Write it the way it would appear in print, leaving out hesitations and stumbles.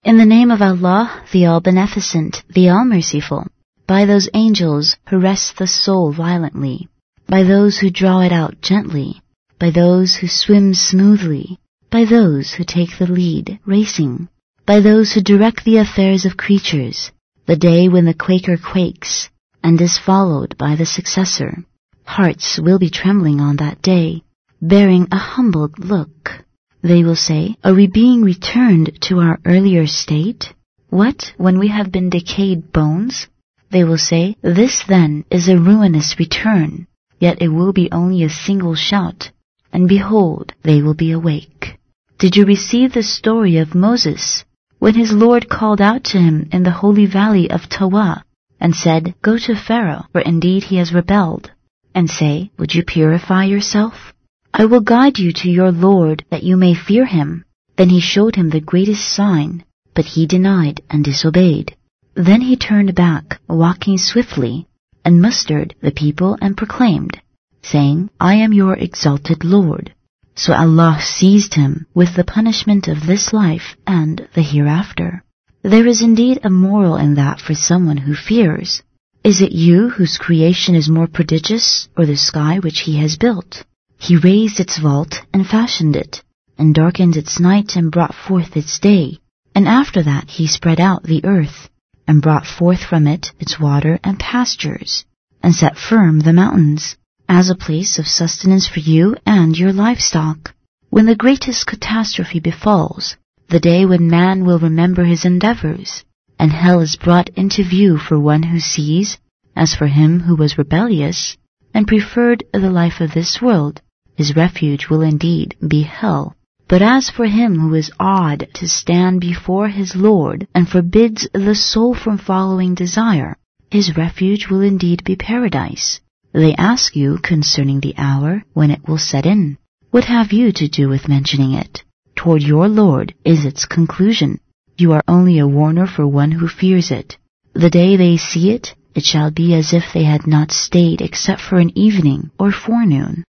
In the name of Allah, the All-Beneficent, the All-Merciful, by those angels who wrest the soul violently, by those who draw it out gently, by those who swim smoothly, by those who take the lead, racing, by those who direct the affairs of creatures, the day when the Quaker quakes, and is followed by the successor. Hearts will be trembling on that day, bearing a humbled look. They will say, are we being returned to our earlier state? What, when we have been decayed bones? They will say, this then is a ruinous return, yet it will be only a single shout, and behold, they will be awake. Did you receive the story of Moses, when his Lord called out to him in the holy valley of Tawa, and said, go to Pharaoh, for indeed he has rebelled, and say, would you purify yourself? I will guide you to your Lord that you may fear him. Then he showed him the greatest sign, but he denied and disobeyed. Then he turned back, walking swiftly, and mustered the people and proclaimed, saying, I am your exalted Lord. So Allah seized him with the punishment of this life and the hereafter. There is indeed a moral in that for someone who fears. Is it you whose creation is more prodigious, or the sky which he has built? He raised its vault and fashioned it, and darkened its night and brought forth its day. And after that he spread out the earth, and brought forth from it its water and pastures, and set firm the mountains, as a place of sustenance for you and your livestock. When the greatest catastrophe befalls, the day when man will remember his endeavors, and hell is brought into view for one who sees, as for him who was rebellious, and preferred the life of this world, his refuge will indeed be hell. But as for him who is awed to stand before his Lord and forbids the soul from following desire, his refuge will indeed be paradise. They ask you concerning the hour when it will set in. What have you to do with mentioning it? Toward your Lord is its conclusion. You are only a warner for one who fears it. The day they see it, it shall be as if they had not stayed except for an evening or forenoon.